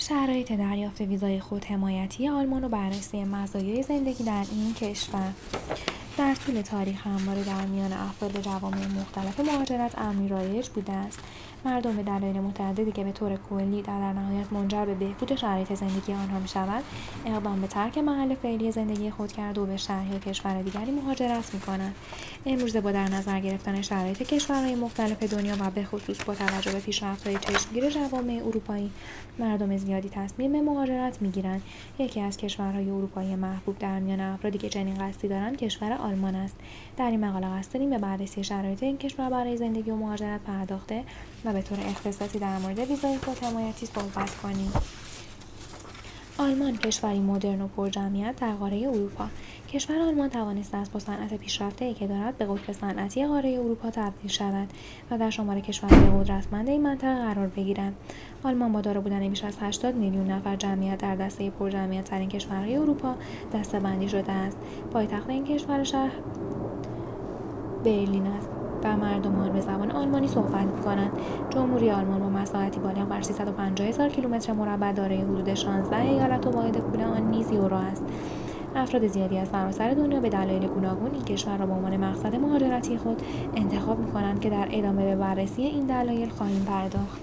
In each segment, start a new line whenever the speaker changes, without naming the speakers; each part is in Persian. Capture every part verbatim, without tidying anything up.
شرایط دریافت ویزای خودحمایتی آلمان و بررسی مزایای زندگی در این کشور. در طول تاریخ همواره در میان افراد جوامع مختلف مهاجرت امری رایج بوده است. مردم به دلایل متعددی که به طور کلی در, در نهایت منجر به بهبود شرایط زندگی آنها می‌شود، اقدام به ترک محل فعلی زندگی خود کرده و به شهر یا کشور دیگری مهاجرت می‌کنند. امروزه با در نظر گرفتن شرایط کشورهای مختلف دنیا و به خصوص با توجه به پیشرفت‌های چشمگیر جوامع اروپایی، مردم زیادی تصمیم به مهاجرت می‌گیرند. یکی از کشورهای اروپایی محبوب در میان افرادی که چنین قصدی دارند کشور آلمان است. در این مقاله قصد داریم به بررسی شرایط این کشور برای زندگی و مهاجرت پرداخته و به طور اختصاصی در مورد ویزای خودحمایتی صحبت کنیم. آلمان کشوری مدرن و پرجمعیت در قاره اروپا. کشور آلمان توانسته است با صنعت پیشرفته‌ای که دارد به قطب صنعتی قاره اروپا تبدیل شود و در شمار کشورهای قدرتمند این منطقه قرار بگیرد. آلمان با دارا بودن بیش از هشتاد میلیون نفر جمعیت در دسته پرجمعیت‌ترین کشورهای اروپا دسته‌بندی شده است. پایتخت این کشور شهر برلین است و مردم آن به زبان آلمانی صحبت می‌کنند. جمهوری آلمان با مساحتی بالغ بر سیصد و پنجاه هزار کیلومتر مربع دارای حدود شانزده ایالت و واحد پول آن نیز یورو است. افراد زیادی از سراسر دنیا به دلایل گوناگون این کشور را به عنوان مقصد مهاجرتی خود انتخاب می‌کنند که در ادامه به بررسی این دلایل خواهیم پرداخت.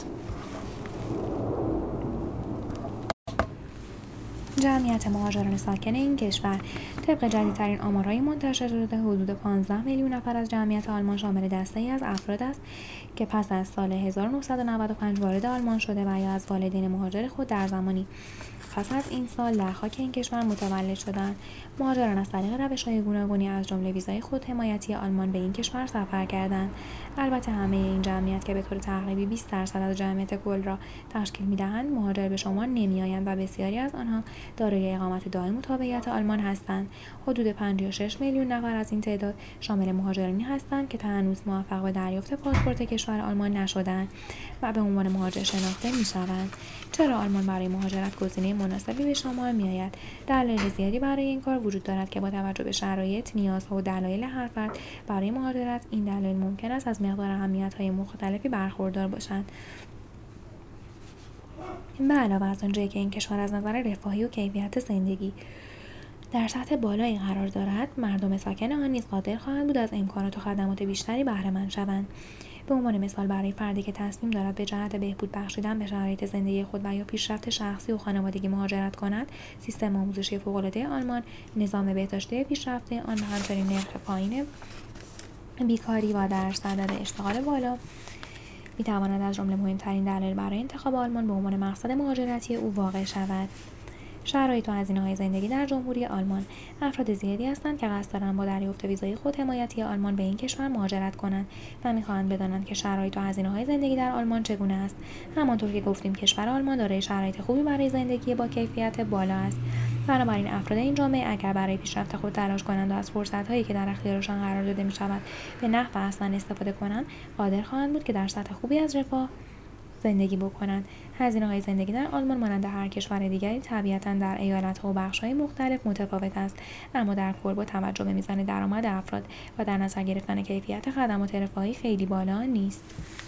جمعیت مهاجران ساکن این کشور. طبق جدیدترین آمارهای منتشر شده حدود پانزده میلیون نفر از جمعیت آلمان شامل دسته‌ای از افراد است که پس از سال هزار و نهصد و نود و پنج وارد آلمان شده و یا از والدین مهاجر خود در زمانی پس از این سال در خاک این کشور متولد شدند. مهاجران از طریق روش‌های گوناگونی از جمله ویزای خودحمایتی آلمان به این کشور سفر کردند. البته همه این جمعیت که به طور تقریبی بیست درصد از جمعیت کل را تشکیل می‌دهند مهاجر به شمار نمی‌آیند و بسیاری از آنها دارای اقامت دائم و تابعیت آلمان هستند. حدود پنجاه و شش میلیون نفر از این تعداد شامل مهاجرانی هستند که تا هنوز موفق به دریافت پاسپورت کشور آلمان نشده‌اند و به عنوان مهاجر شناخته می‌شوند. چرا آلمان برای مهاجرت گزینه مناسبی به شمار می‌آید؟ دلایل زیادی برای این کار وجود دارد که با توجه به شرایط، نیازها و دلایل هر فرد برای مهاجرت، این دلایل ممکن است از مقدار اهمیت‌های مختلفی برخوردار باشند. به علاوه از آنجایی که این کشور از نظر رفاهی و کیفیت زندگی در سطح بالایی قرار دارد، مردم ساکن آن نیز قادر خواهند بود از امکانات و خدمات بیشتری بهره‌مند شوند. به عنوان مثال برای فردی که تصمیم دارد به جهت بهبود بخشیدن به شرایط زندگی خود و یا پیشرفت شخصی و خانوادگی مهاجرت کند، سیستم آموزشی فوق‌العاده آلمان، نظام بهداشتی پیشرفته آن و همچنین نرخ پایین بیکاری و در صدد اشتغال بالا می‌تواند از جمله مهمترین دلایل برای انتخاب آلمان به عنوان مقصد مهاجرتی او واقع شود. شرایط و هزینه‌های زندگی در جمهوری آلمان. افراد زیادی هستند که قصد دارند با دریافت ویزای خودحمایتی آلمان به این کشور مهاجرت کنند و می‌خواهند بدانند که شرایط و هزینه‌های زندگی در آلمان چگونه است. همانطور که گفتیم کشور آلمان دارای شرایط خوبی برای زندگی با کیفیت بالا است. بنابراین افراد این جامعه اگر برای پیشرفت خود تلاش کنند و از فرصت‌هایی که در اختیارشان قرار داده می‌شود به نحو احسن استفاده کنند، قادر خواهند بود که در سطح خوبی از رفاه زندگی بکنند. هزینه‌های زندگی در آلمان مانند هر کشور دیگری طبیعتاً در ایالت‌ها و بخش‌های مختلف متفاوت است، اما در کل با توجه به میزان درآمد افراد و در نظر گرفتن کیفیت خدمات رفاهی خیلی بالا نیست.